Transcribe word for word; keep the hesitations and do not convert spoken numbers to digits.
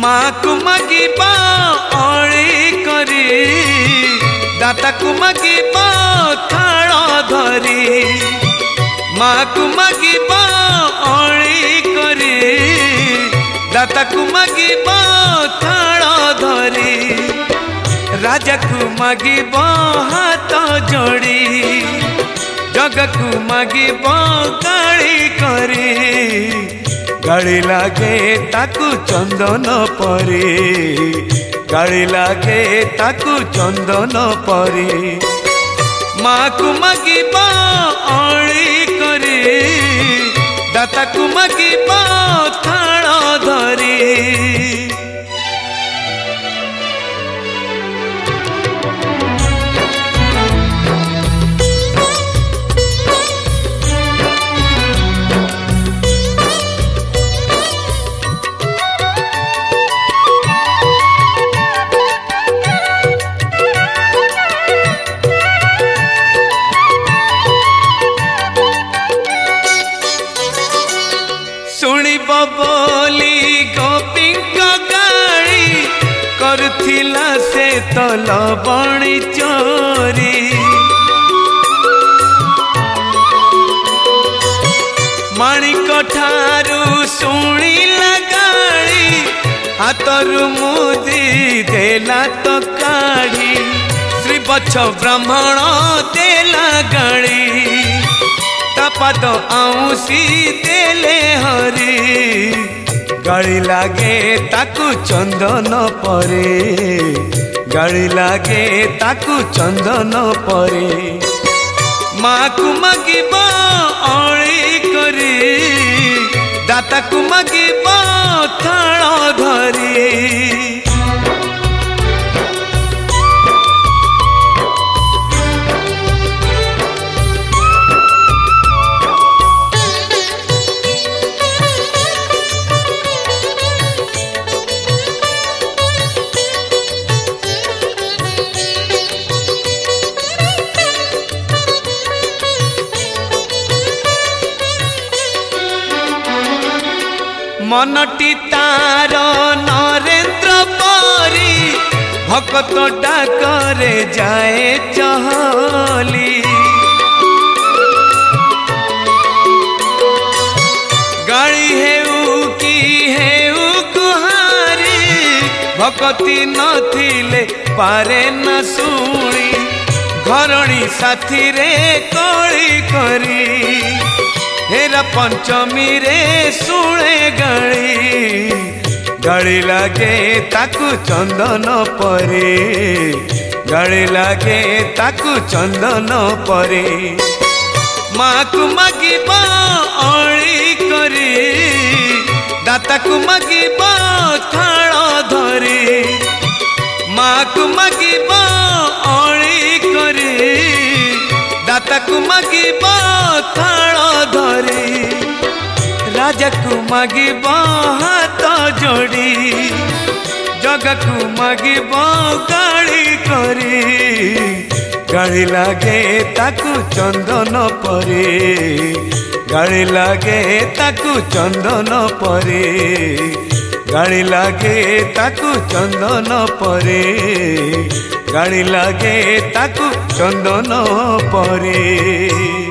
माँ को मागिबा अली करी दाता को मागिबा थाल धरी माँ को मागिबा अली करी दाता को मागिबा थाल धरी राजा को मागिबा हाथ जोड़ी जग को मागिबा गाड़ी करी गाड़ी लागे ताकू चंदन परी गाड़ी लागे ताकू चंदन परी माँ को मागिबा अली करी दाता को मागिबा थाल धरी बोली गोपी गाड़ी करथिला से तल बणी चोरी माणिक ठारू शुणिला गाड़ी हाथरू मुदी देला तो काढ़ी श्री बच्छ ब्राह्मण देला गाड़ी पाद आऊसी देले हरी गाड़ी लागे ताकू चंदन परे गाड़ी लागे ताकू चंदन परे माँ को मागिबा अली करी दाता को मागिबा थाल धरी मनटी तार नरेंद्र परी भक्त डाकरे जाए चहली गाड़ी हेउ कि हेउ गुहारी भक्ति नथिले पारे न शुणी घरणी साथी रे कली करी हेरा पंचमी रे शुणे गाड़ी गाड़ी लागे ताकू चंदन परे गाड़ी लागे ताकू चंदन परे माँ को मागिबा अली करी दाता को मागिबा थाल धरी माँ को मागिबा अली करी दाता को मागिबा थाल धरी राजा को मागिबा हाथ जोड़ी जग को मागिबा गाड़ी करी गाड़ी लागे ताकू चंदन परे गाड़ी लागे ताकू चंदन परे गाड़ी लागे ताकू चंदन परे गाड़ी लागे ताकू चंदन परे।